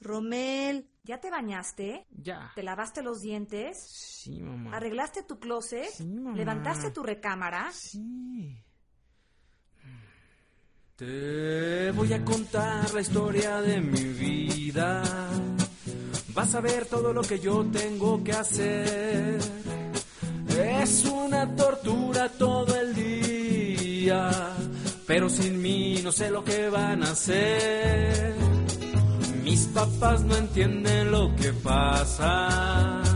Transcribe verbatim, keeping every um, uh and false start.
Romel, ¿ya te bañaste? Ya. ¿Te lavaste los dientes? Sí, mamá. ¿Arreglaste tu closet? Sí, mamá. ¿Levantaste tu recámara? Sí. Te voy a contar la historia de mi vida. Vas a ver todo lo que yo tengo que hacer. Es una tortura todo el día, pero sin mí no sé lo que van a hacer. Mis papás no entienden lo que pasa.